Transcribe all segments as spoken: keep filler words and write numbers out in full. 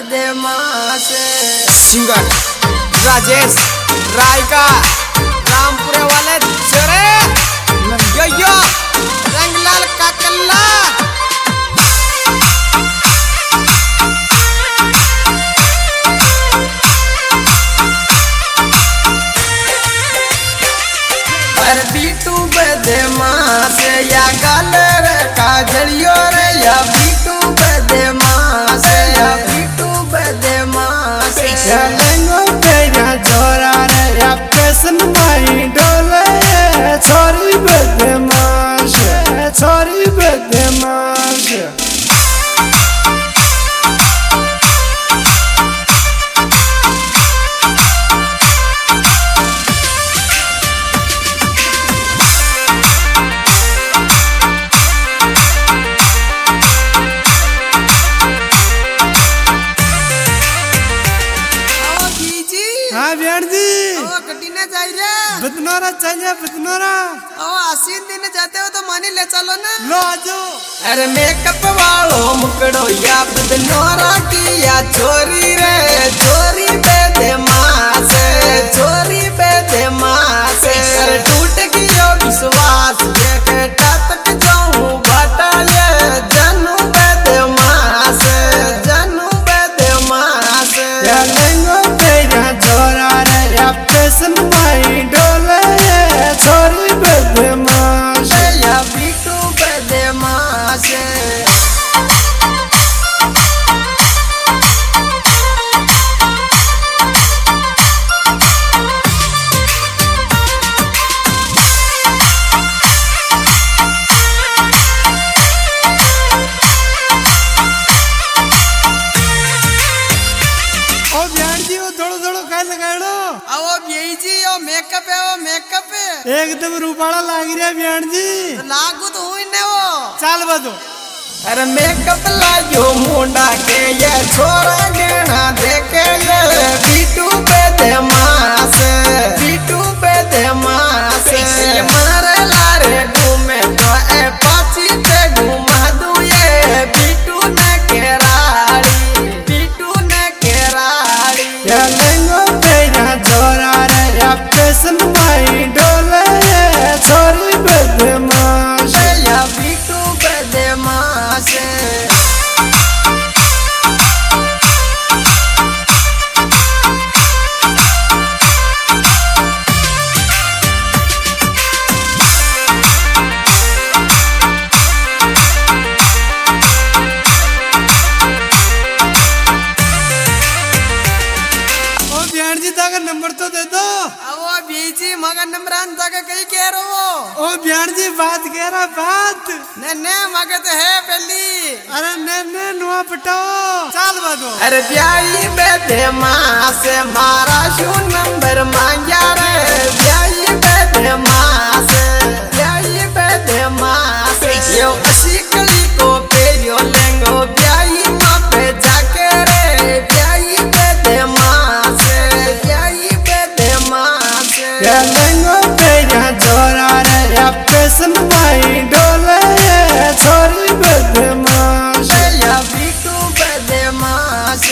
बदमाश सिंगर राजेश राय का रामपुरे वाले चरे यो यो रंगलाल का कल्ला पर बीटू बदमाश या गलर का जड़ियो रे या बीटू बदमाश या बीटू बदमाश या लंगो तेरा जोरा रे या पेशन माई डोले छोरी बदमाश छोरी बदमाश बदनोरा चाहिए बदनोरा ओ आसीन दिन जाते हो तो मानी ले चलो ना लो आजो अरे मेकअप वालो मुकड़ो या बदनोरा की या चोरी रे चोरी बदमाश चोरी बदमाश अरे टूट गयो विश्वास देख टक जाऊं बटाले जनू बदमाश जनू बदमाश या लंगो तेरा जोरा रे या पेशन माई डोले छोरी बदमाश या बीटू बदमाश मेकअप है वो मेकअप है एकदम रूपाला लाग रहा बयान जी तो लागू तो हुई ने वो चल बदो अरे मेकअप लागो मुंडा के ये छोरा गेना देखे ये बीटू बदमाश बीटू बदमाश ये मारे लारे घूमे तो ए पाची पे घुमा दूं ये बीटू ने केराड़ी बीटू ने केराड़ी या लंगो तेरा जोरा रे या पेशन माई डोले छोरी बदमाश या बीटू बदमाश नंबर तो दे दो वो बीजी मगर नंबरान तक कहीं कह रहे हो ओ बयान जी बात कह रहा बात ने ने मगर तो है पहली अरे ने ने नुआ पटाओ चल बदो अरे ब्याई बदमाश मारा शू नंबर मांगा रे ब्याई बदमाश ब्याई बदमाश यो असी कली को पेरियो लेंगो ब्याई मां पे जाके रे ब्याई बदमाश या लंगो तेरा जोरा रे या पेशन माई डोले छोरी बदमाश या बीटू बदमाश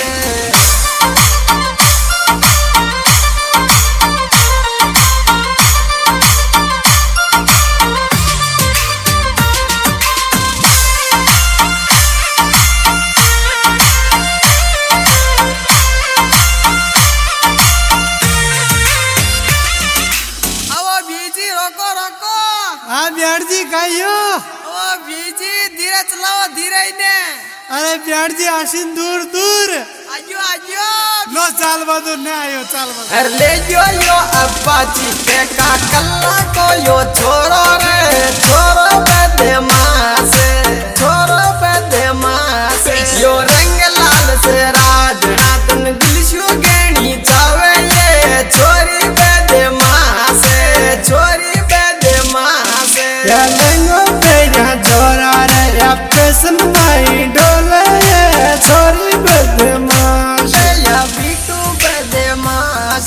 बयान जी कहियो ओ बीजी धीरे चलाओ धीरे ने अरे बयान जी आशीन दूर दूर आजो आजो लो चाल बदो ने आयो चाल बदो अरे ले जो यो अब्बाजी पे का कल्ला को यो छोरो रे छोरो बदमाश छोरो बदमाश यो रंग लाल से राज रातन दिलशु गेणी चावे ये छोरी बदमाश छोरी बदमाश या लंगो तेरा जोरा रे या पेशन माई डोले छोरी बदमाश या बीटू बदमाश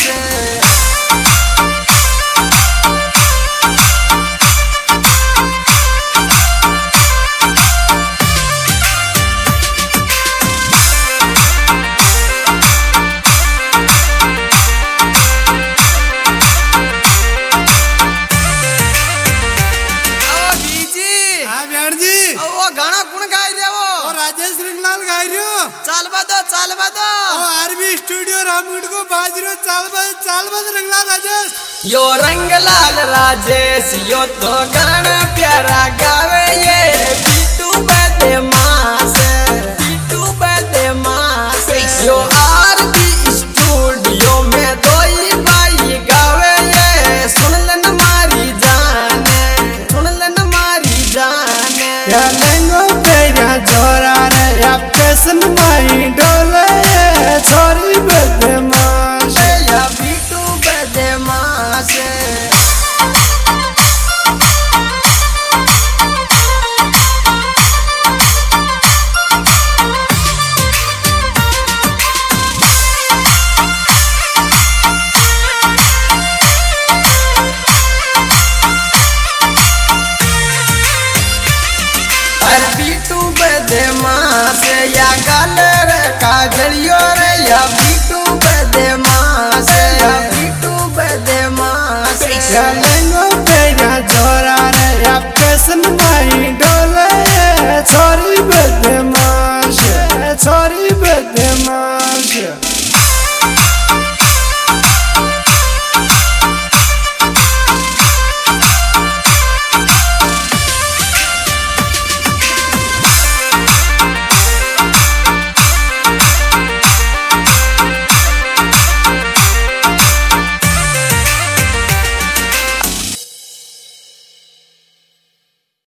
चालवा दो चालवा दो आरबी स्टूडियो रामगढ़ को बाजरो चाल बज चाल बज रंगला राजेश यो रंगलाल राजेश यो तो गाना प्यारा गावे ये बीटू बदमाश बीटू बदमाश यो आरबी स्टूडियो में दोई भाई गावे ये सुन लन मारी जाने सुन लन मारी जाने या लंगो पेरा जोरा रे या फैशन माई डोले छोरी बदमाश या बीटू बदमाश बीटू बदमाश या गाल